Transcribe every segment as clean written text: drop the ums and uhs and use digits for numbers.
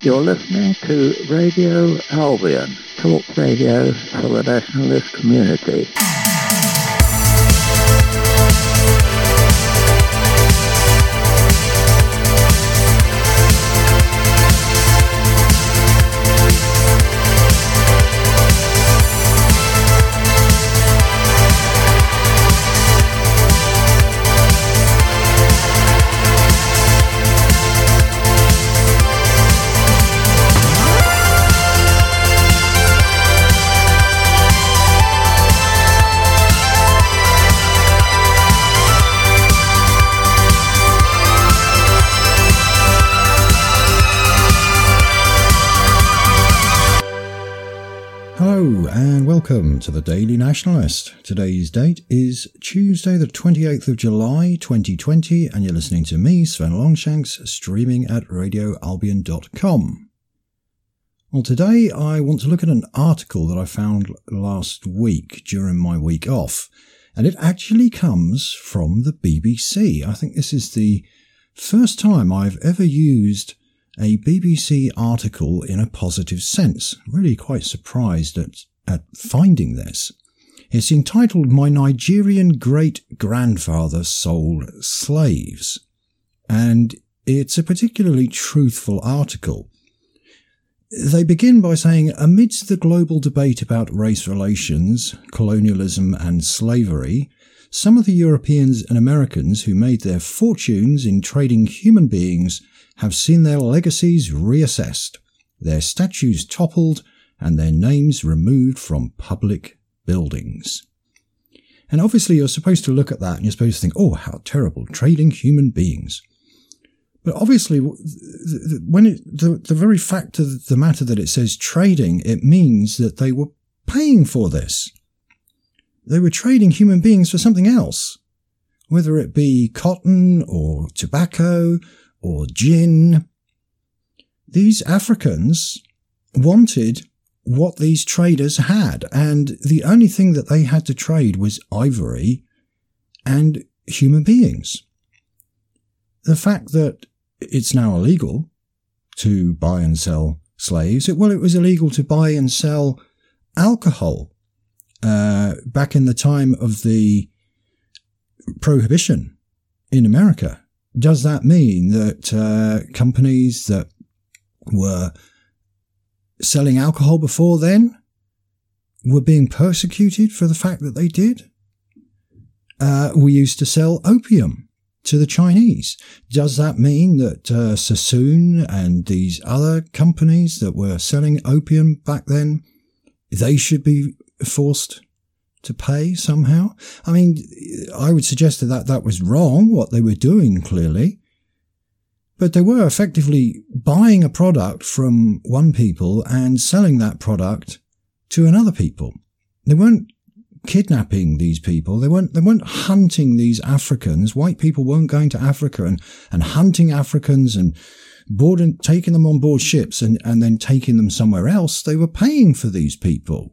You're listening to Radio Albion, talk radio for the nationalist community. Hello and welcome to the Daily Nationalist. Today's date is Tuesday the 28th of July 2020 and you're listening to me, Sven Longshanks, streaming at radioalbion.com. Well, today I want to look at an article that I found last week during my week off, and it actually comes from the BBC. I think this is the first time I've ever used a BBC article in a positive sense. Really quite surprised at finding this. It's entitled "My Nigerian Great-Grandfather Sold Slaves," and it's a particularly truthful article. They begin by saying, amidst the global debate about race relations, colonialism and slavery, some of the Europeans and Americans who made their fortunes in trading human beings have seen their legacies reassessed, their statues toppled, and their names removed from public buildings. And obviously you're supposed to look at that and you're supposed to think, oh, how terrible, trading human beings. But obviously, the very fact of the matter that it says trading, it means that they were paying for this. They were trading human beings for something else, whether it be cotton or tobacco or gin. These Africans wanted what these traders had, and the only thing that they had to trade was ivory and human beings. The fact that it's now illegal to buy and sell slaves, it was illegal to buy and sell alcohol back in the time of the Prohibition in America. Does that mean that companies that were selling alcohol before then were being persecuted for the fact that they did? We used to sell opium to the Chinese. Does that mean that Sassoon and these other companies that were selling opium back then, they should be forced to pay somehow? I mean, I would suggest that was wrong, what they were doing, clearly. But they were effectively buying a product from one people and selling that product to another people. They weren't kidnapping these people. They weren't hunting these Africans. White people weren't going to Africa and hunting Africans and taking them on board ships and then taking them somewhere else. They were paying for these people.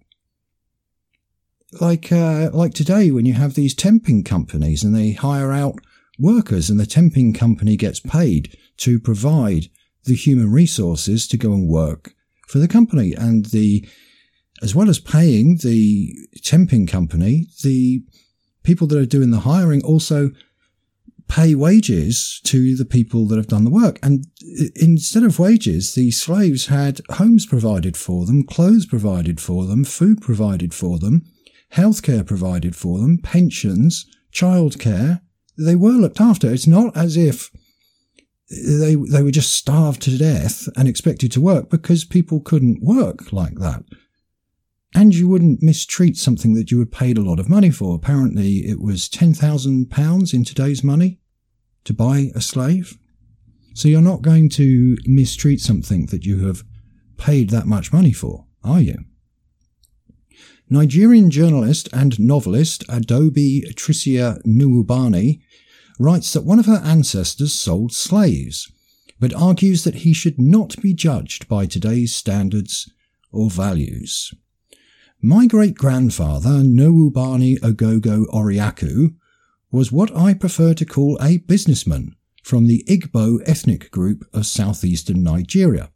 Like today, when you have these temping companies and they hire out workers and the temping company gets paid to provide the human resources to go and work for the company. And as well as paying the temping company, the people that are doing the hiring also pay wages to the people that have done the work. And instead of wages, the slaves had homes provided for them, clothes provided for them, food provided for them, healthcare provided for them, pensions, childcare. They were looked after. It's not as if they were just starved to death and expected to work, because people couldn't work like that. And you wouldn't mistreat something that you were paid a lot of money for. Apparently it was £10,000 in today's money to buy a slave. So you're not going to mistreat something that you have paid that much money for, are you? Nigerian journalist and novelist Adaobi Tricia Nwubani writes that one of her ancestors sold slaves, but argues that he should not be judged by today's standards or values. My great-grandfather, Nwubani Ogogo Oriaku, was what I prefer to call a businessman from the Igbo ethnic group of southeastern Nigeria.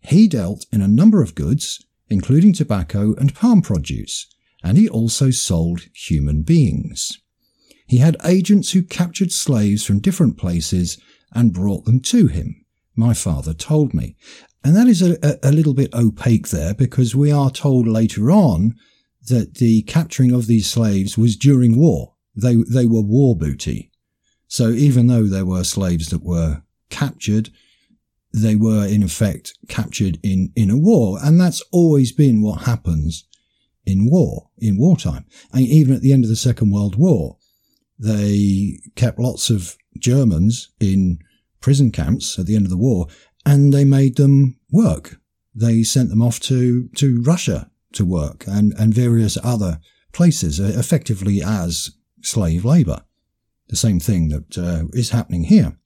He dealt in a number of goods, including tobacco and palm produce, and he also sold human beings. He had agents who captured slaves from different places and brought them to him, my father told me. And that is a little bit opaque there, because we are told later on that the capturing of these slaves was during war. They were war booty. So even though there were slaves that were captured, they were in effect captured in a war. And that's always been what happens in wartime. And even at the end of the Second World War, they kept lots of Germans in prison camps at the end of the war, and they made them work. They sent them off to Russia to work and various other places, effectively as slave labour. The same thing that is happening here.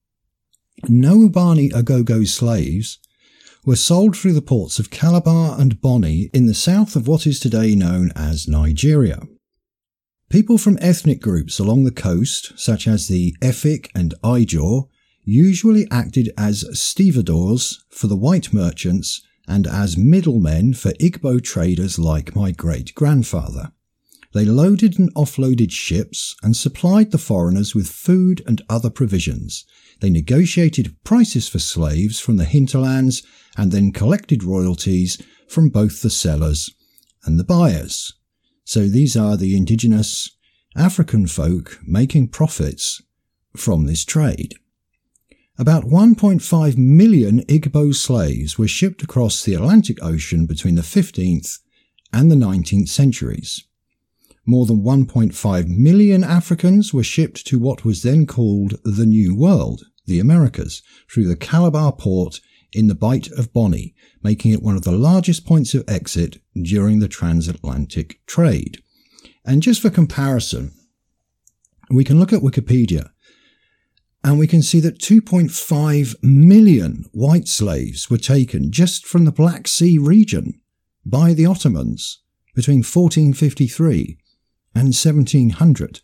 No Bani Agogo slaves were sold through the ports of Calabar and Bonny in the south of what is today known as Nigeria. People from ethnic groups along the coast, such as the Efik and Ijaw, usually acted as stevedores for the white merchants and as middlemen for Igbo traders like my great-grandfather. They loaded and offloaded ships and supplied the foreigners with food and other provisions. They negotiated prices for slaves from the hinterlands and then collected royalties from both the sellers and the buyers. So these are the indigenous African folk making profits from this trade. About 1.5 million Igbo slaves were shipped across the Atlantic Ocean between the 15th and the 19th centuries. More than 1.5 million Africans were shipped to what was then called the New World, the Americas, through the Calabar port in the Bight of Bonny, making it one of the largest points of exit during the transatlantic trade. And just for comparison, we can look at Wikipedia and we can see that 2.5 million white slaves were taken just from the Black Sea region by the Ottomans between 1453 and 1700.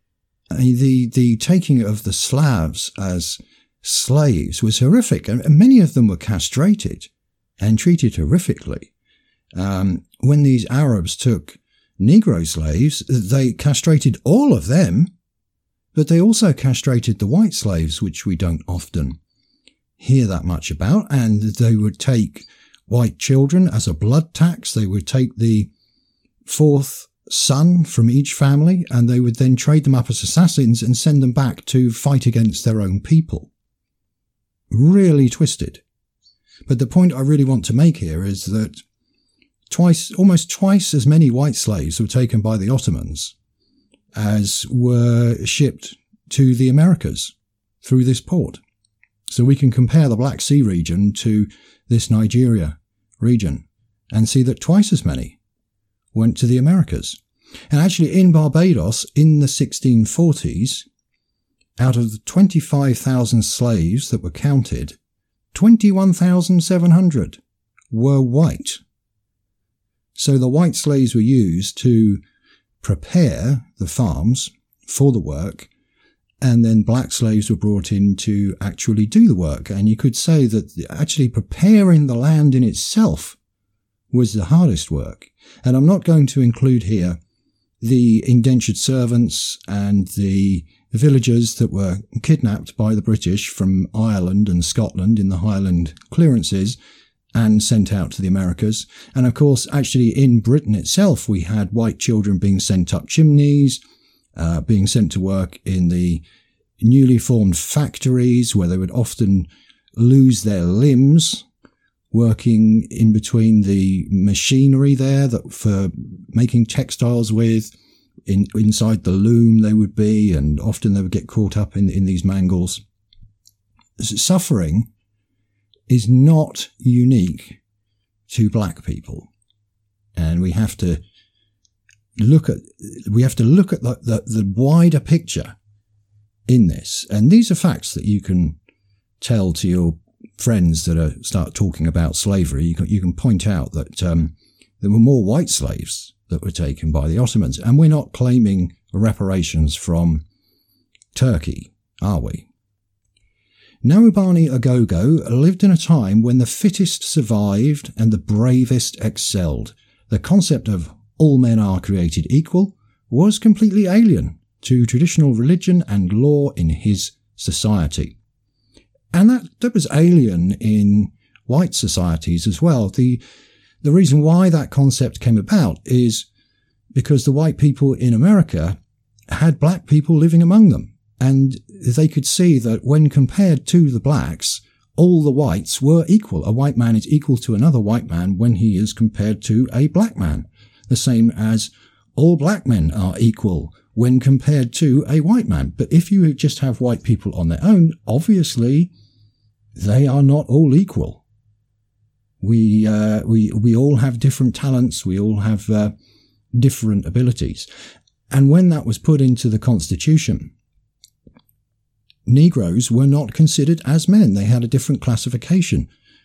The taking of the Slavs as slaves was horrific, and many of them were castrated and treated horrifically. When these Arabs took Negro slaves, they castrated all of them, but they also castrated the white slaves, which we don't often hear that much about. And they would take white children as a blood tax. They would take the fourth son from each family, and they would then trade them up as assassins and send them back to fight against their own people. Really twisted. But the point I really want to make here is that almost twice as many white slaves were taken by the Ottomans as were shipped to the Americas through this port. So we can compare the Black Sea region to this Nigeria region and see that twice as many went to the Americas. And actually in Barbados in the 1640s, out of the 25,000 slaves that were counted, 21,700 were white. So the white slaves were used to prepare the farms for the work, and then black slaves were brought in to actually do the work. And you could say that actually preparing the land in itself was the hardest work. And I'm not going to include here the indentured servants and the villagers that were kidnapped by the British from Ireland and Scotland in the Highland clearances and sent out to the Americas. And of course, actually in Britain itself, we had white children being sent up chimneys, being sent to work in the newly formed factories where they would often lose their limbs, working in between the machinery there that for making textiles with. Inside the loom they would be, and often they would get caught up in these mangles. Suffering is not unique to black people, and we have to look at the wider picture in this. And these are facts that you can tell to your friends that start talking about slavery. You can point out that there were more white slaves that were taken by the Ottomans. And we're not claiming reparations from Turkey, are we? Naubani Ogogo lived in a time when the fittest survived and the bravest excelled. The concept of all men are created equal was completely alien to traditional religion and law in his society. And that was alien in white societies as well. The reason why that concept came about is because the white people in America had black people living among them. And they could see that when compared to the blacks, all the whites were equal. A white man is equal to another white man when he is compared to a black man. The same as all black men are equal when compared to a white man. But if you just have white people on their own, obviously they are not all equal. We all have different talents. We all have different abilities. And when that was put into the Constitution, Negroes were not considered as men. They had a different classification.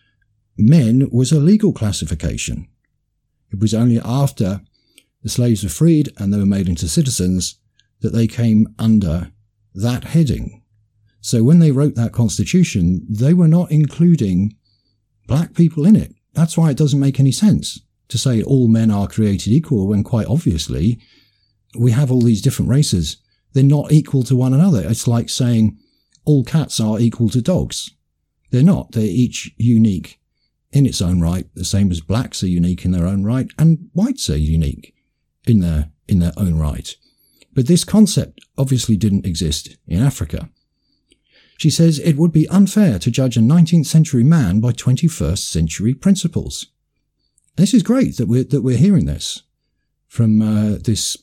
Men was a legal classification. It was only after the slaves were freed and they were made into citizens that they came under that heading. So when they wrote that Constitution, they were not including black people in it. That's why it doesn't make any sense to say all men are created equal when quite obviously we have all these different races. They're not equal to one another. It's like saying all cats are equal to dogs. They're not. They're each unique in its own right, the same as blacks are unique in their own right and whites are unique in their own right. But this concept obviously didn't exist in Africa. She says it would be unfair to judge a 19th century man by 21st century principles. This is great that we're hearing this from this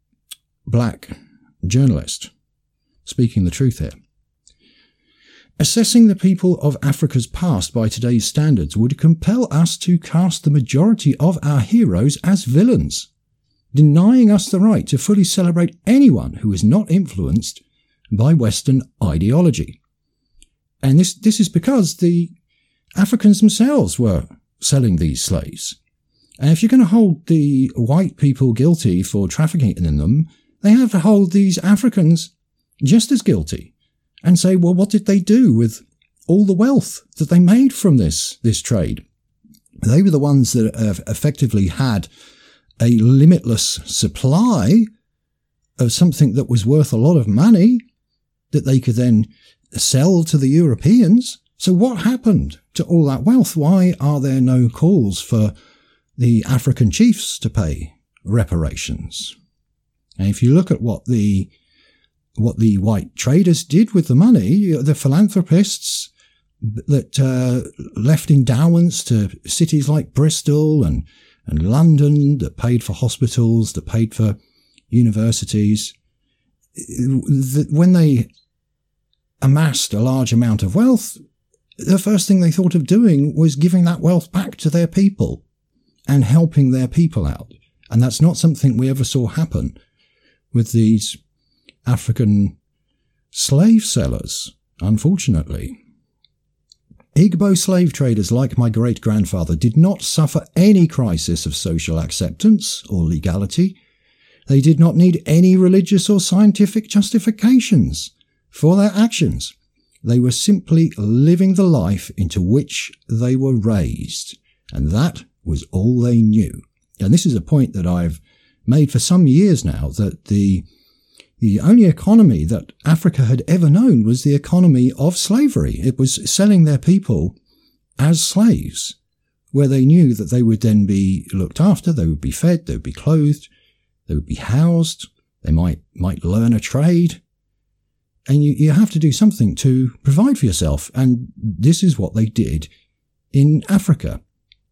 black journalist speaking the truth here. Assessing the people of Africa's past by today's standards would compel us to cast the majority of our heroes as villains, denying us the right to fully celebrate anyone who is not influenced by Western ideology. And this is because the Africans themselves were selling these slaves. And if you're going to hold the white people guilty for trafficking in them, they have to hold these Africans just as guilty and say, well, what did they do with all the wealth that they made from this trade? They were the ones that have effectively had a limitless supply of something that was worth a lot of money that they could then sell to the Europeans. So what happened to all that wealth? Why are there no calls for the African chiefs to pay reparations? And if you look at what the white traders did with the money, the philanthropists that left endowments to cities like Bristol and London, that paid for hospitals, that paid for universities, when they amassed a large amount of wealth, the first thing they thought of doing was giving that wealth back to their people and helping their people out. And that's not something we ever saw happen with these African slave sellers, unfortunately. Igbo slave traders like my great-grandfather did not suffer any crisis of social acceptance or legality. They did not need any religious or scientific justifications for their actions. They were simply living the life into which they were raised, and that was all they knew. And this is a point that I've made for some years now, that the only economy that Africa had ever known was the economy of slavery. It was selling their people as slaves, where they knew that they would then be looked after, they would be fed, they would be clothed, they would be housed, they might learn a trade. And you have to do something to provide for yourself. And this is what they did in Africa.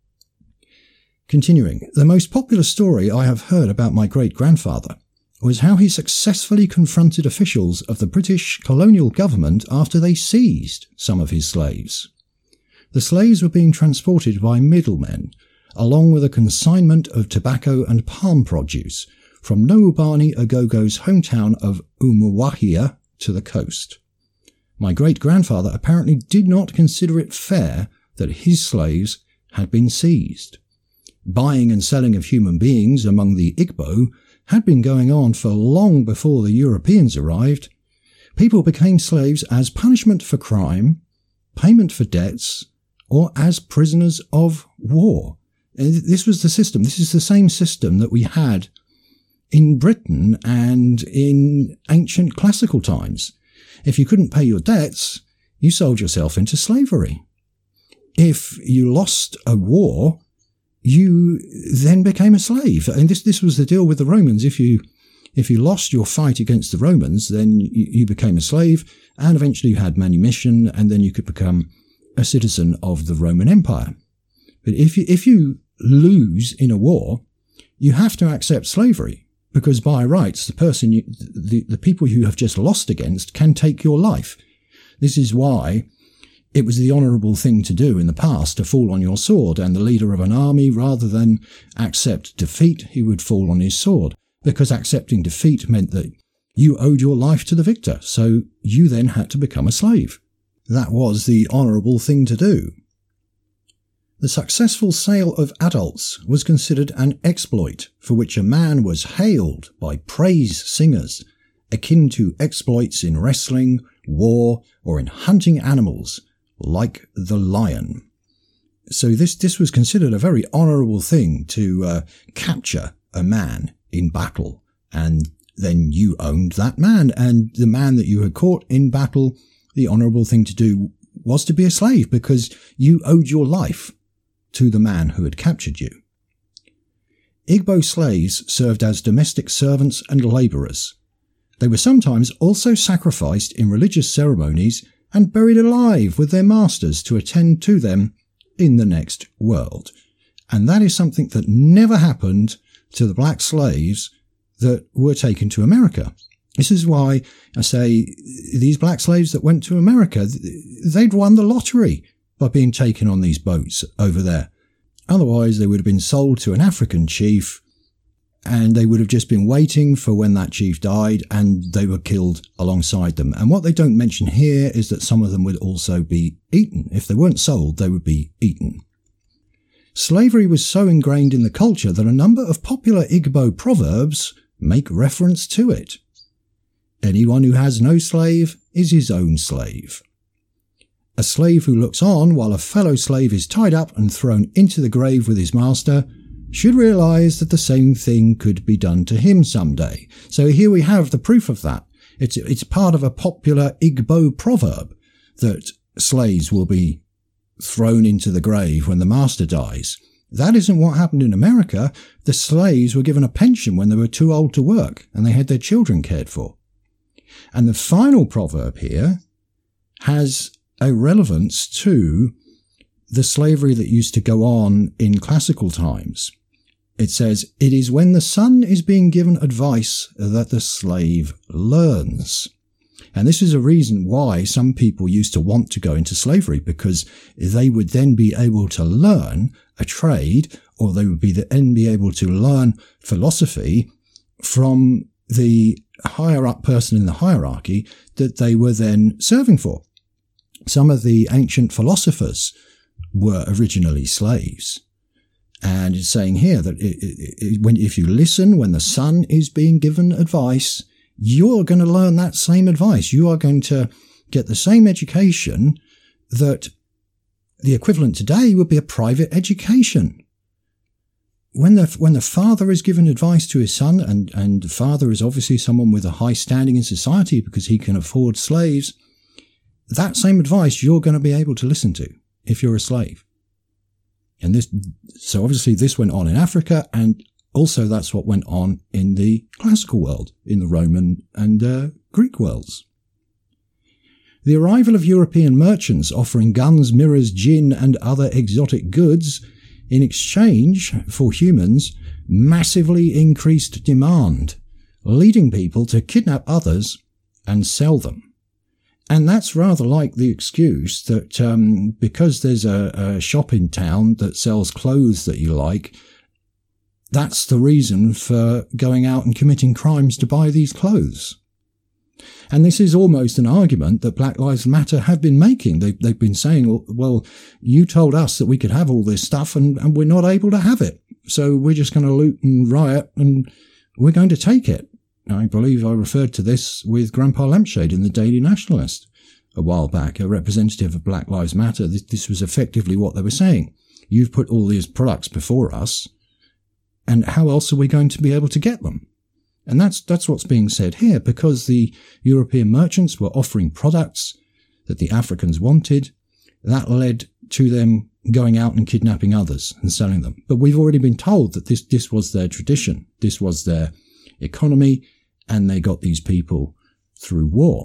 Continuing, the most popular story I have heard about my great-grandfather was how he successfully confronted officials of the British colonial government after they seized some of his slaves. The slaves were being transported by middlemen, along with a consignment of tobacco and palm produce from Naubani Ogogo's hometown of Umuahia to the coast. My great-grandfather apparently did not consider it fair that his slaves had been seized. Buying and selling of human beings among the Igbo had been going on for long before the Europeans arrived. People became slaves as punishment for crime, payment for debts, or as prisoners of war. And this was the system. This is the same system that we had in Britain and in ancient classical times. If you couldn't pay your debts, you sold yourself into slavery. If you lost a war, you then became a slave. And this was the deal with the Romans. If you lost your fight against the Romans, then you became a slave, and eventually you had manumission, and then you could become a citizen of the Roman Empire. But if you lose in a war, you have to accept slavery, because by rights, the people you have just lost against can take your life. This is why it was the honourable thing to do in the past to fall on your sword, and the leader of an army, rather than accept defeat, he would fall on his sword, because accepting defeat meant that you owed your life to the victor, so you then had to become a slave. That was the honourable thing to do. The successful sale of adults was considered an exploit for which a man was hailed by praise singers, akin to exploits in wrestling, war, or in hunting animals, like the lion. So this was considered a very honourable thing to capture a man in battle, and then you owned that man, and the man that you had caught in battle, the honourable thing to do was to be a slave, because you owed your life to the man who had captured you. Igbo slaves served as domestic servants and labourers. They were sometimes also sacrificed in religious ceremonies and buried alive with their masters to attend to them in the next world. And that is something that never happened to the black slaves that were taken to America. This is why I say these black slaves that went to America, they'd won the lottery by being taken on these boats over there. Otherwise, they would have been sold to an African chief, and they would have just been waiting for when that chief died, and they were killed alongside them. And what they don't mention here is that some of them would also be eaten. If they weren't sold, they would be eaten. Slavery was so ingrained in the culture that a number of popular Igbo proverbs make reference to it. Anyone who has no slave is his own slave. A slave who looks on while a fellow slave is tied up and thrown into the grave with his master should realise that the same thing could be done to him someday. So here we have the proof of that. It's part of a popular Igbo proverb that slaves will be thrown into the grave when the master dies. That isn't what happened in America. The slaves were given a pension when they were too old to work, and they had their children cared for. And the final proverb here has a relevance to the slavery that used to go on in classical times. It says, "It is when the son is being given advice that the slave learns." And this is a reason why some people used to want to go into slavery, because they would then be able to learn a trade, or they would then be able to learn philosophy from the higher up person in the hierarchy that they were then serving for. Some of the ancient philosophers were originally slaves. And it's saying here that if you listen when the son is being given advice, you're going to learn that same advice. You are going to get the same education that the equivalent today would be a private education. When the father is giving advice to his son, and the father is obviously someone with a high standing in society because he can afford slaves, that same advice you're going to be able to listen to if you're a slave. And so obviously this went on in Africa, and also that's what went on in the classical world, in the Roman and Greek worlds. The arrival of European merchants offering guns, mirrors, gin and other exotic goods in exchange for humans massively increased demand, leading people to kidnap others and sell them. And that's rather like the excuse that because there's a shop in town that sells clothes that you like, that's the reason for going out and committing crimes to buy these clothes. And this is almost an argument that Black Lives Matter have been making. They've been saying, well, you told us that we could have all this stuff and we're not able to have it. So we're just going to loot and riot and we're going to take it. I believe I referred to this with Grandpa Lampshade in the Daily Nationalist a while back, a representative of Black Lives Matter. This was effectively what they were saying. You've put all these products before us, and how else are we going to be able to get them? And that's what's being said here, because the European merchants were offering products that the Africans wanted. That led to them going out and kidnapping others and selling them. But we've already been told that this was their tradition. This was their economy, and they got these people through war.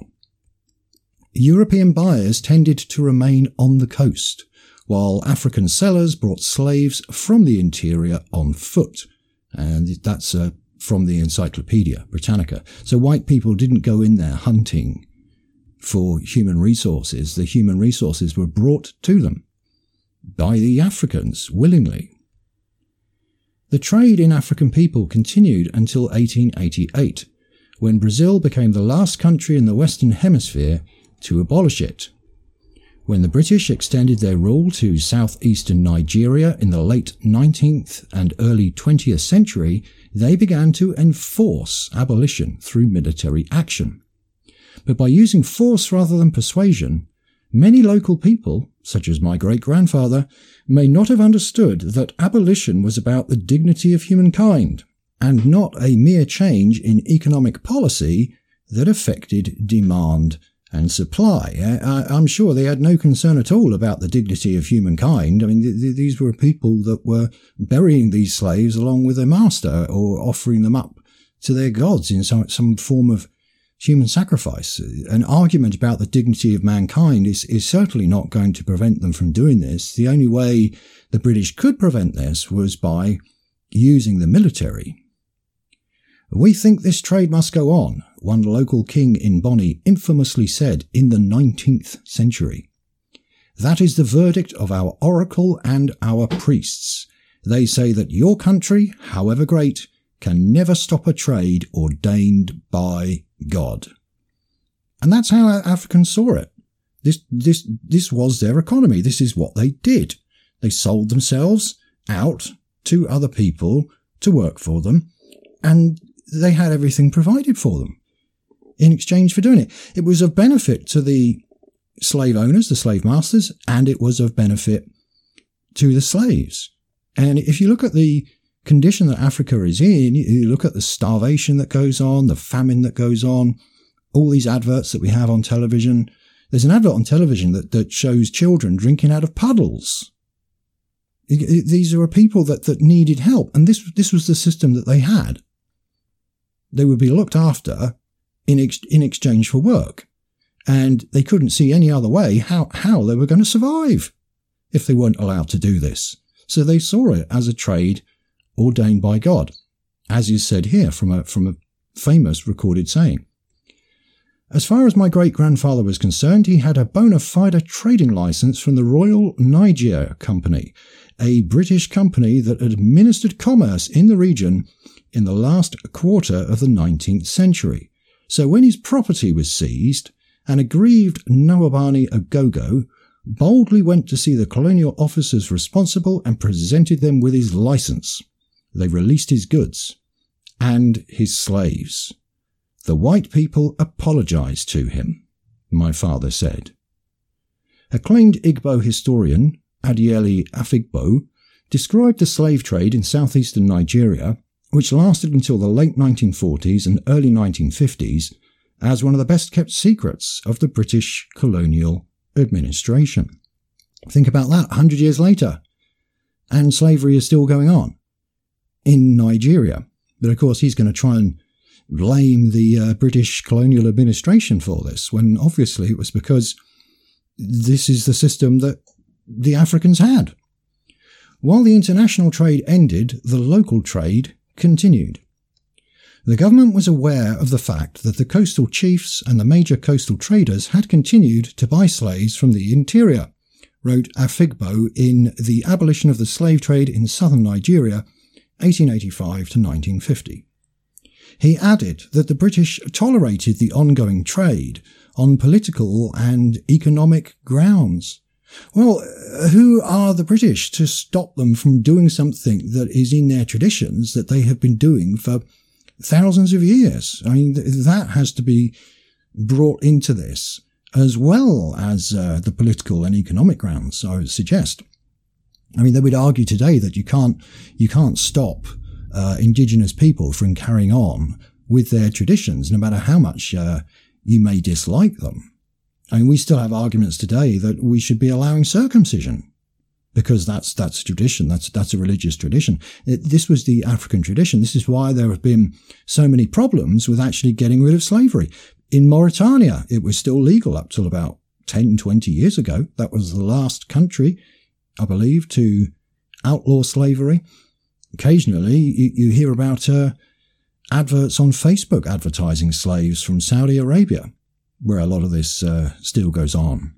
European buyers tended to remain on the coast, while African sellers brought slaves from the interior on foot. And that's from the Encyclopedia Britannica. So white people didn't go in there hunting for human resources. The human resources were brought to them by the Africans willingly. The trade in African people continued until 1888, when Brazil became the last country in the Western Hemisphere to abolish it. When the British extended their rule to southeastern Nigeria in the late 19th and early 20th century, they began to enforce abolition through military action. But by using force rather than persuasion, many local people, such as my great-grandfather, may not have understood that abolition was about the dignity of humankind, and not a mere change in economic policy that affected demand and supply. I'm sure they had no concern at all about the dignity of humankind. I mean, these were people that were burying these slaves along with their master, or offering them up to their gods in some form of human sacrifice. An argument about the dignity of mankind is certainly not going to prevent them from doing this. The only way the British could prevent this was by using the military. "We think this trade must go on," one local king in Bonny infamously said in the 19th century. "That is the verdict of our oracle and our priests. They say that your country, however great, can never stop a trade ordained by God." And that's how Africans saw it. This was their economy. This is what they did. They sold themselves out to other people to work for them, and they had everything provided for them in exchange for doing it. It was of benefit to the slave owners, the slave masters, and it was of benefit to the slaves. And if you look at the condition that Africa is in, you look at the starvation that goes on, the famine that goes on, all these adverts that we have on television. There's an advert on television that shows children drinking out of puddles. These are people that needed help, and this was the system that they had. They would be looked after in exchange for work, and they couldn't see any other way how they were going to survive if they weren't allowed to do this. So they saw it as a trade ordained by God, as is said here from a famous recorded saying. As far as my great-grandfather was concerned, he had a bona fide trading license from the Royal Niger Company, a British company that administered commerce in the region in the last quarter of the 19th century. So when his property was seized, an aggrieved Nwabani Ogogo boldly went to see the colonial officers responsible and presented them with his license. They released his goods and his slaves. The white people apologized to him, my father said. Acclaimed Igbo historian Adiele Afikpo described the slave trade in southeastern Nigeria, which lasted until the late 1940s and early 1950s, as one of the best-kept secrets of the British colonial administration. Think about that, 100 years later, and slavery is still going on in Nigeria. But of course, he's going to try and blame the British colonial administration for this, when obviously it was because this is the system that the Africans had. While the international trade ended, the local trade continued. The government was aware of the fact that the coastal chiefs and the major coastal traders had continued to buy slaves from the interior, wrote Afikpo in The Abolition of the Slave Trade in Southern Nigeria, 1885 to 1950. He added that the British tolerated the ongoing trade on political and economic grounds. Well, who are the British to stop them from doing something that is in their traditions that they have been doing for thousands of years? I mean, that has to be brought into this. as well as the political and economic grounds, I would suggest. I mean, they would argue today that you can't stop indigenous people from carrying on with their traditions, no matter how much you may dislike them. I mean, we still have arguments today that we should be allowing circumcision because that's a tradition, that's a religious tradition. This was the African tradition. This is why there have been so many problems with actually getting rid of slavery. In Mauritania, it was still legal up till about 10, 20 years ago. That was the last country, I believe, to outlaw slavery. Occasionally, you hear about adverts on Facebook advertising slaves from Saudi Arabia, where a lot of this still goes on.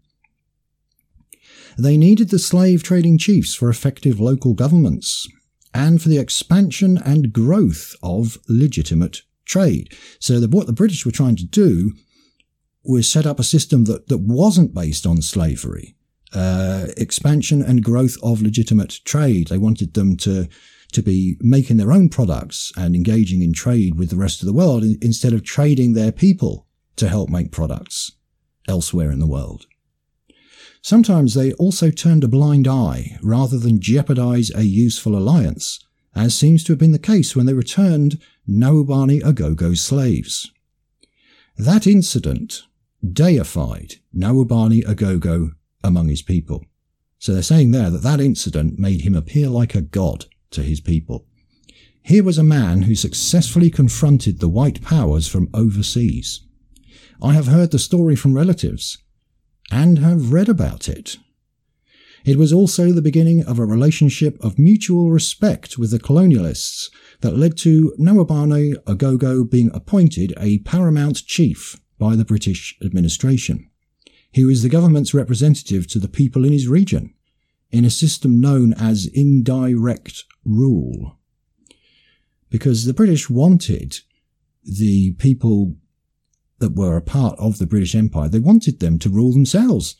They needed the slave trading chiefs for effective local governments and for the expansion and growth of legitimate trade. So what the British were trying to do was set up a system that wasn't based on slavery. Expansion and growth of legitimate trade. They wanted them to be making their own products and engaging in trade with the rest of the world instead of trading their people to help make products elsewhere in the world. Sometimes they also turned a blind eye rather than jeopardize a useful alliance, as seems to have been the case when they returned Nhawabani Agogo slaves. That incident deified Nhawabani Agogo among his people. So they're saying there that incident made him appear like a god to his people. Here was a man who successfully confronted the white powers from overseas. I have heard the story from relatives and have read about it. It was also the beginning of a relationship of mutual respect with the colonialists that led to Nhawabani Agogo being appointed a paramount chief by the British administration. He was the government's representative to the people in his region, in a system known as indirect rule. Because the British wanted the people that were a part of the British Empire, they wanted them to rule themselves.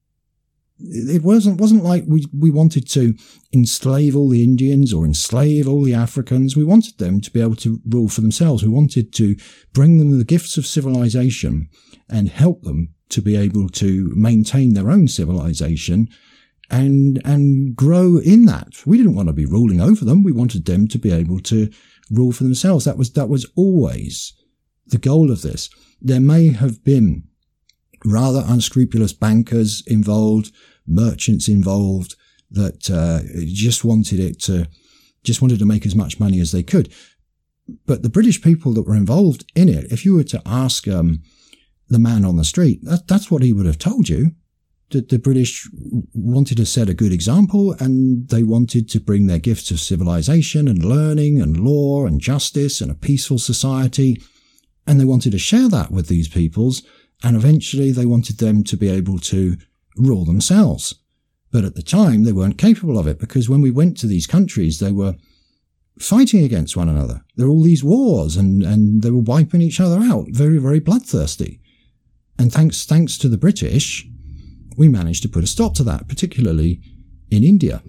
It wasn't like we wanted to enslave all the Indians or enslave all the Africans. We wanted them to be able to rule for themselves. We wanted to bring them the gifts of civilization and help them to be able to maintain their own civilization and grow in that. We didn't want to be ruling over them. We wanted them to be able to rule for themselves. That was always the goal of this. There may have been rather unscrupulous bankers involved, merchants involved, that just wanted to make as much money as they could. But the British people that were involved in it, if you were to ask the man on the street, that's what he would have told you. That the British wanted to set a good example, and they wanted to bring their gifts of civilization and learning and law and justice and a peaceful society, and they wanted to share that with these peoples, and eventually they wanted them to be able to rule themselves. But at the time, they weren't capable of it, because when we went to these countries, they were fighting against one another. There were all these wars, and they were wiping each other out, very, very bloodthirsty. And thanks to the British, we managed to put a stop to that, particularly in India.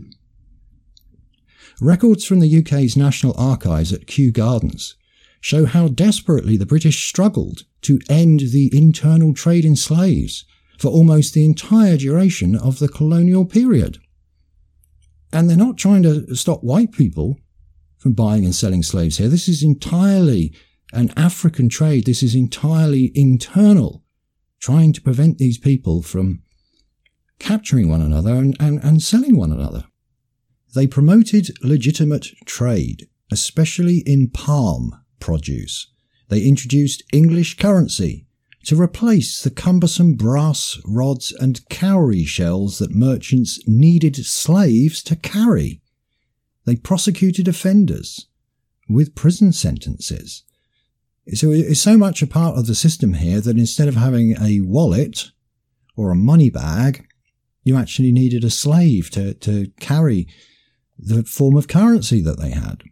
Records from the UK's National Archives at Kew Gardens show how desperately the British struggled to end the internal trade in slaves for almost the entire duration of the colonial period. And they're not trying to stop white people from buying and selling slaves here. This is entirely an African trade. This is entirely internal, trying to prevent these people from capturing one another and selling one another. They promoted legitimate trade, especially in palm produce. They introduced English currency to replace the cumbersome brass rods and cowrie shells that merchants needed slaves to carry. They prosecuted offenders with prison sentences. So it's so much a part of the system here that instead of having a wallet or a money bag, you actually needed a slave to carry the form of currency that they had.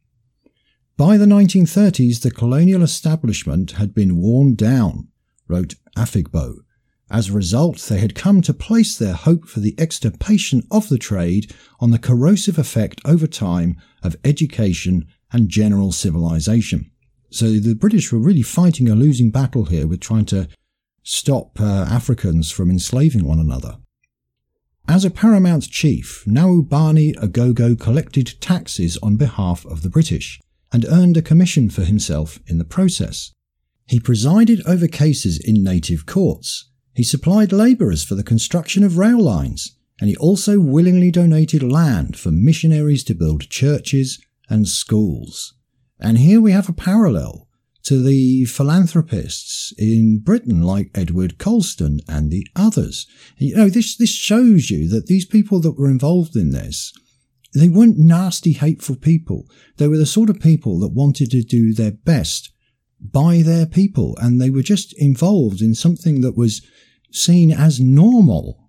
By the 1930s, the colonial establishment had been worn down, wrote Afigbo. As a result, they had come to place their hope for the extirpation of the trade on the corrosive effect over time of education and general civilization. So the British were really fighting a losing battle here with trying to stop Africans from enslaving one another. As a paramount chief, Naubani Agogo collected taxes on behalf of the British and earned a commission for himself in the process. He presided over cases in native courts. He supplied labourers for the construction of rail lines, and he also willingly donated land for missionaries to build churches and schools. And here we have a parallel to the philanthropists in Britain like Edward Colston and the others. You know, this shows you that these people that were involved in this, they weren't nasty, hateful people. They were the sort of people that wanted to do their best by their people, and they were just involved in something that was seen as normal.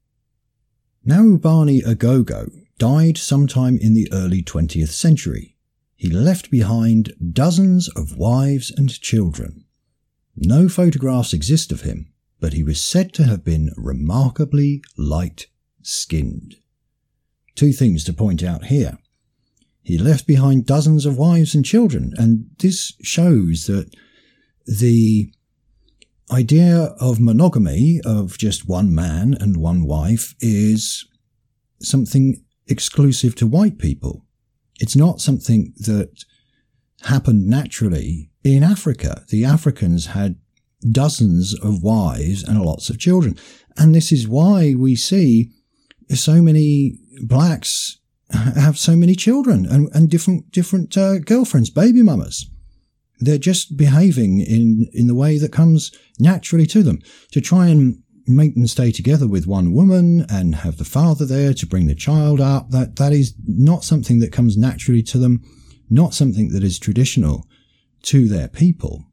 Naubani Agogo died sometime in the early 20th century. He left behind dozens of wives and children. No photographs exist of him, but he was said to have been remarkably light-skinned. Two things to point out here. He left behind dozens of wives and children, and this shows that the idea of monogamy, of just one man and one wife, is something exclusive to white people. It's not something that happened naturally in Africa. The Africans had dozens of wives and lots of children. And this is why we see so many blacks have so many children and different girlfriends, baby mamas. They're just behaving in the way that comes naturally to them. To try and make them stay together with one woman and have the father there to bring the child up, that is not something that comes naturally to them, not something that is traditional to their people.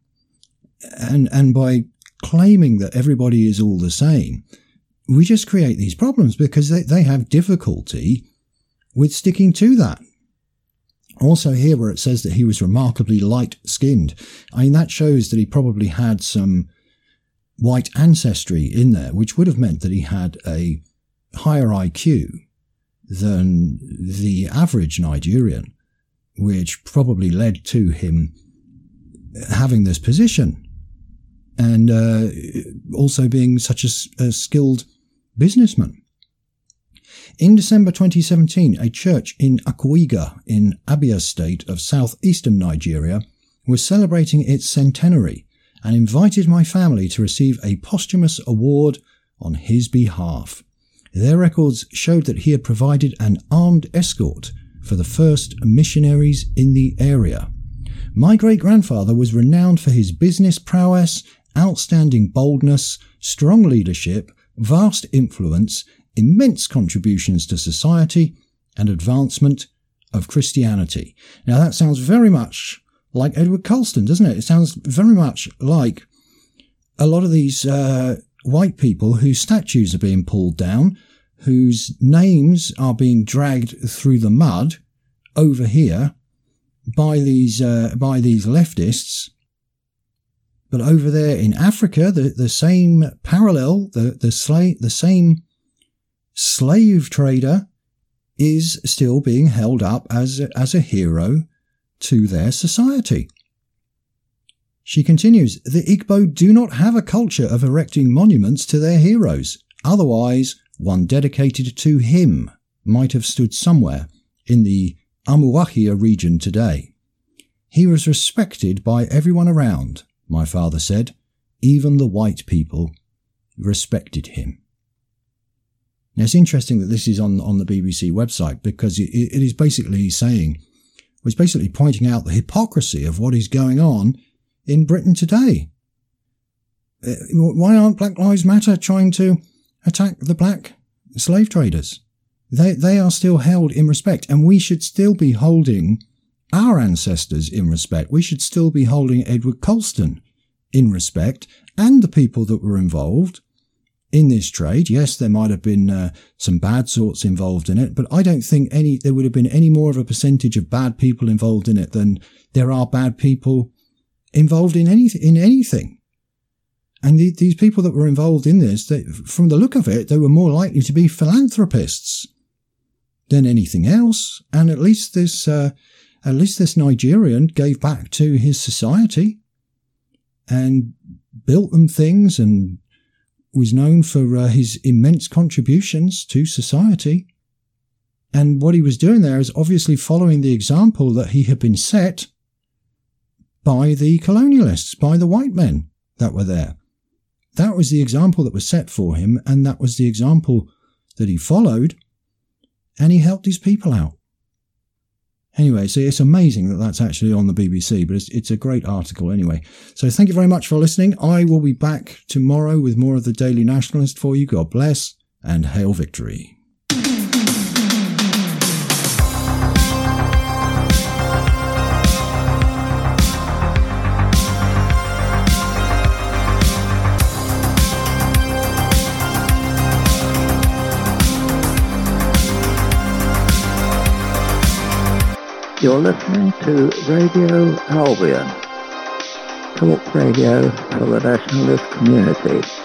And by claiming that everybody is all the same, we just create these problems because they have difficulty with sticking to that. Also here where it says that he was remarkably light-skinned, I mean, that shows that he probably had some white ancestry in there, which would have meant that he had a higher IQ than the average Nigerian, which probably led to him having this position and also being such a skilled businessman. In December 2017, a church in Akwiga in Abia State of southeastern Nigeria was celebrating its centenary and invited my family to receive a posthumous award on his behalf. Their records showed that he had provided an armed escort for the first missionaries in the area. My great-grandfather was renowned for his business prowess, outstanding boldness, strong leadership, vast influence, immense contributions to society, and advancement of Christianity. Now that sounds very much like Edward Colston, doesn't it? It sounds very much like a lot of these white people whose statues are being pulled down, whose names are being dragged through the mud over here by these leftists. But over there in Africa, the same parallel, the same slave trader is still being held up as a hero to their society. She continues, the Igbo do not have a culture of erecting monuments to their heroes. Otherwise, one dedicated to him might have stood somewhere in the Umuahia region today. He was respected by everyone around, my father said. Even the white people respected him. Now, it's interesting that this is on the BBC website because it is basically saying, was basically pointing out the hypocrisy of what is going on in Britain today. Why aren't Black Lives Matter trying to attack the black slave traders? They are still held in respect, and we should still be holding our ancestors in respect. We should still be holding Edward Colston in respect, and the people that were involved in this trade. Yes, there might have been some bad sorts involved in it, but I don't think there would have been any more of a percentage of bad people involved in it than there are bad people involved in anything. And these people that were involved in this, from the look of it, they were more likely to be philanthropists than anything else. And at least this Nigerian gave back to his society and built them things and was known for his immense contributions to society. And what he was doing there is obviously following the example that he had been set by the colonialists, by the white men that were there. That was the example that was set for him, and that was the example that he followed, and he helped his people out. Anyway, so it's amazing that that's actually on the BBC, but it's a great article anyway. So thank you very much for listening. I will be back tomorrow with more of the Daily Nationalist for you. God bless, and hail victory. You're listening to Radio Albion, talk radio for the nationalist community.